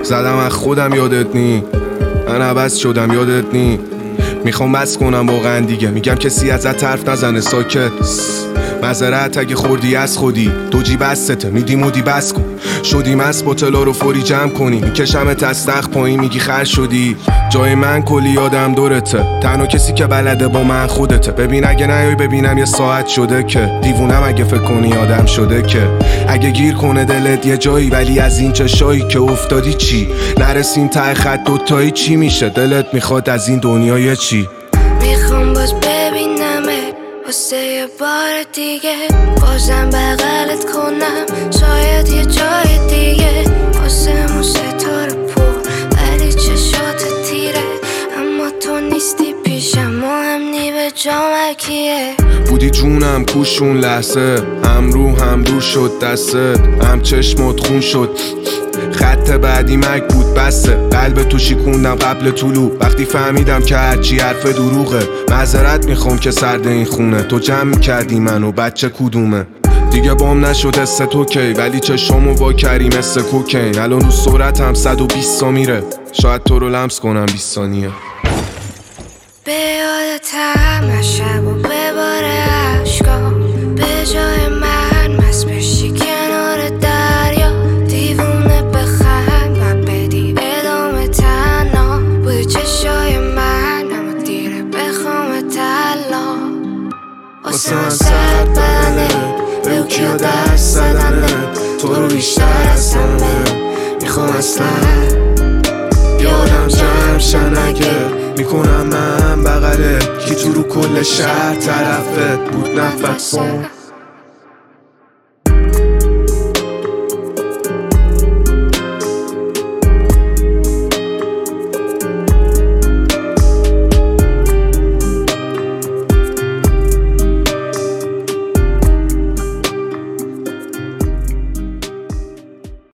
زدم از خودم یادت نی، من عوض شدم یادت نی. میخوام بس کنم واقعا دیگه، میگم کسی ازت حرف نزنه ساکت. معذرت اگه خوردی از خودی، دو جی بسته میدی مودی بس کن. شدیم از بوتلا رو فوری جمع کنی، میکشمت از تخت پایین میگی خر شدی. جای من کلی آدم دورته، تنها کسی که بلده با من خودته. ببین اگه نیای ببینم یه ساعت شده که دیوونم اگه فکر کنی آدم شده که. اگه گیر کنه دلت یه جایی ولی از این چشایی که افتادی چی؟ نرسیم ته خط دوتایی چی میشه؟ دلت میخواد از این دنیای چی؟ میخوام باز ببینمه واسه یه بار دیگه، بازم بغلت کنم شاید یه جای دیگه. واسه مو ستاره پر ولی چشات تیره، اما تو نیستی پیشم و هم نی به جامکیه. بودی جونم کوشون لحظه، هم رو شد دستت، هم چشمت خون شد. خط بعدی مک بود بسته، قلب تو شیکوندم قبل طلوع. وقتی فهمیدم که هرچی حرف دروغه، معذرت میخوام که سرد این خونه. تو جمع میکردی منو بچه کدومه؟ دیگه بام نشد است تو کی، ولی چشمو وا کردی مثل کوکین. الان رو سرعتم 120 تا میره، شاید تو رو لمس کنم 20 ثانیه. به یادتم از شب و بباره عشقا، به جای من مست بشی کنار دریا. دیوونه بخند و بدی ادامه تنها، بودی چشای من اما دیره بخوام تلا. واسه من سرد بدنه، به او کیا دست زدنه. تو رو بیشتر از همه میخوام اصلا یادم جمع شن اگه میکنم من بغله. کی تو رو کل شهر طرفت بود نفسم.